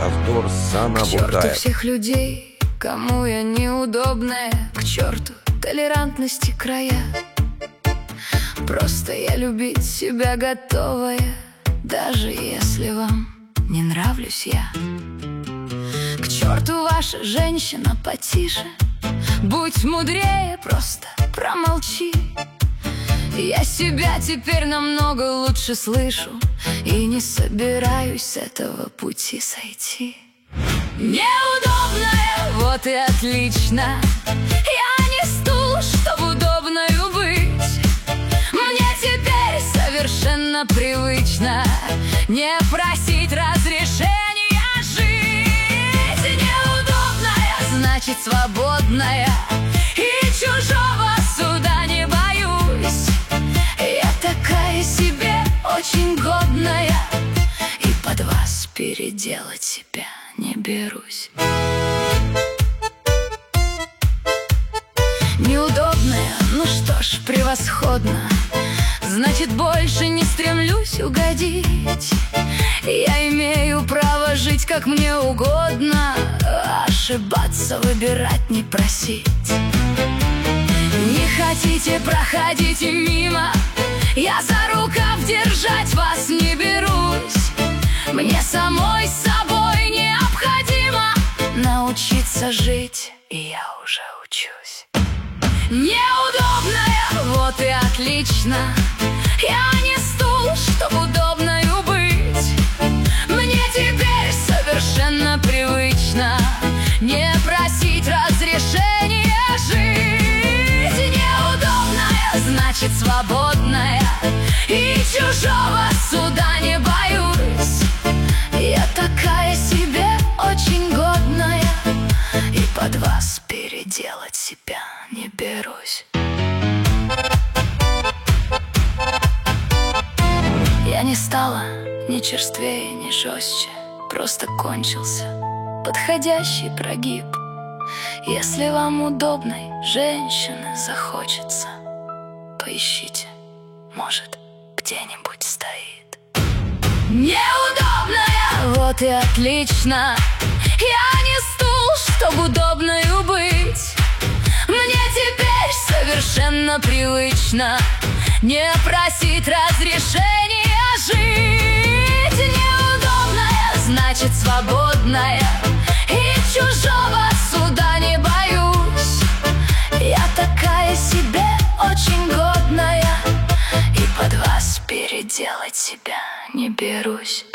Авторс Сана К черту Бурдаев. всех людей, кому я неудобная, к черту толерантности края. Просто я любить себя готовая, даже если вам не нравлюсь я. К черту ваша женщина потише, будь мудрее, просто промолчи. Я себя теперь намного лучше слышу и не собираюсь с этого пути сойти. Неудобная, вот и отлично. Я не стул, чтоб удобною быть. Мне теперь совершенно привычно не просить разрешения жить. Неудобная, значит свободная, и чужого суда не боюсь. Я такая себе очень годная, и под вас переделать себя не берусь. Неудобная, ну что ж, превосходно. Значит, больше не стремлюсь угодить. Я имею право жить, как мне угодно, ошибаться, выбирать, не просить. Не хотите, проходите мимо, я за рукав держать вас не берусь. Мне самой с собой необходимо научиться жить, и я уже учусь. Неудобная, вот и отлично. Я не стул, чтоб удобною быть. Мне теперь совершенно привычно не просить разрешения жить. Неудобная, значит свободная, и чужого суда не боюсь. Я такая себе очень годная, и под вас переделать себя не берусь. Я не стала ни черствее, ни жестче, просто кончился подходящий прогиб. Если вам удобной женщины захочется, поищите, может, где-нибудь стоит. Неудобная, вот и отлично. Я не стул, чтоб удобною быть. Мне теперь совершенно привычно не просить разрешения жить. Неудобная, значит свободная, и чужого суда не боюсь. Я такая себе очень годная, и под вас переделать себя не берусь.